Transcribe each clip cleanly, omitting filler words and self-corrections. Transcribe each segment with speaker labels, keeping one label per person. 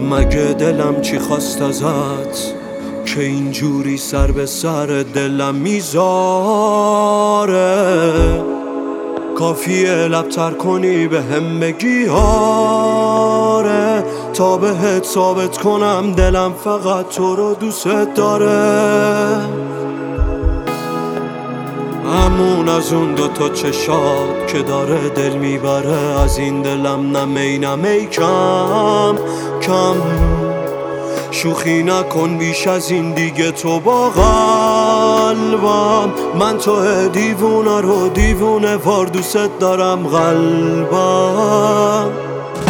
Speaker 1: مگه دلم چی خواست ازت که اینجوری سر به سر دلم میذاره؟ کافیه لبتر کنی به هم بگی آره، تا بهت ثابت کنم دلم فقط تو رو دوست داره. همون از اون دوتا چشات که داره دل میبره، از این دلم نمی کم کم. شوخی نکن بیش از این دیگه تو با قلبم، من تو دیوونه رو دیوونه وار دوست دارم قلبم.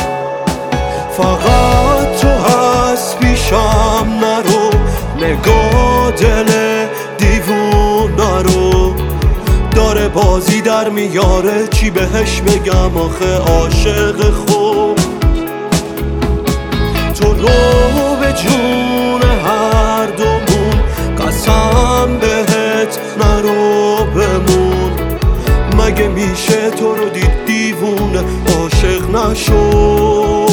Speaker 1: فقط تو هست پیشم نرو، نگاه دل دیوونه رو داره بازی در میاره، چی بهش بگم آخه عاشق خوب. تو رو به جون هر دومون قسم بهت نرو بمون، مگه میشه تو رو دید دیوونه عاشق نشو؟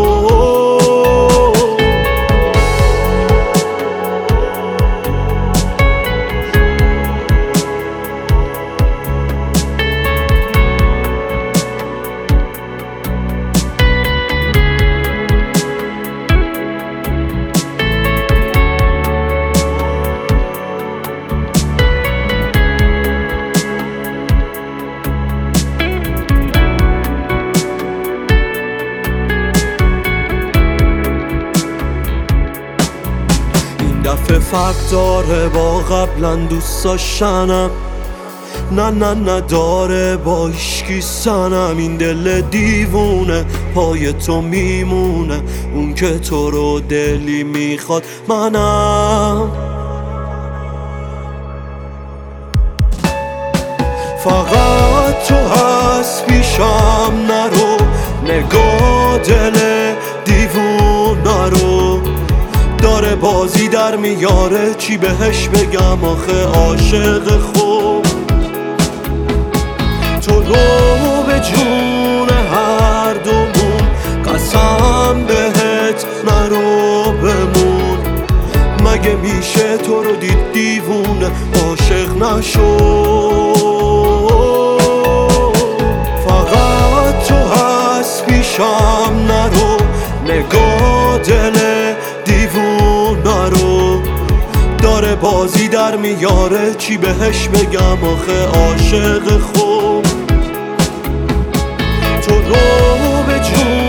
Speaker 1: دفعه فرق داره با قبلا دوست داشتنم، نه نداره با هیچکی سنم. این دل دیوونه پای تو میمونه، اون که تو رو دلی میخواد منم. فقط تو هست پیشم نرو، نگاه دل دیوونه رو داره بازی در میاره، چی بهش بگم آخه عاشق خوب. تو رو به جون هر دومون قسم بهت نرو بمون، مگه میشه تو رو دید دیوونه عاشق نشو؟ فقط تو هست پیشم نرو، نگاه دل دیوونه رو داره بازی در میاره، چی بهش بگم آخه عاشق خوب. تو رو به جون